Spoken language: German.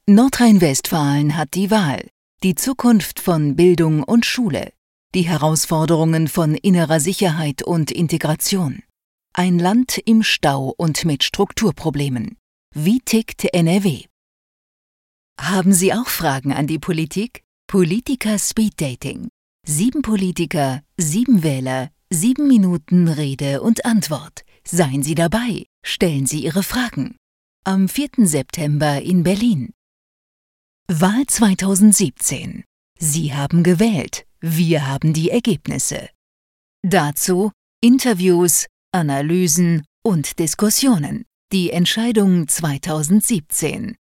Nordrhein-Westfalen hat die Wahl. Die Zukunft von Bildung und Schule. Die Herausforderungen von innerer Sicherheit und Integration. Ein Land im Stau und mit Strukturproblemen. Wie tickt NRW? Haben Sie auch Fragen an die Politik? Politiker Speed Dating. 7 Politiker, 7 Wähler, 7 Minuten Rede und Antwort. Seien Sie dabei. Stellen Sie Ihre Fragen. Am 4. September in Berlin. Wahl 2017. Sie haben gewählt. Wir haben die Ergebnisse. Dazu Interviews, Analysen und Diskussionen. Die Entscheidung 2017.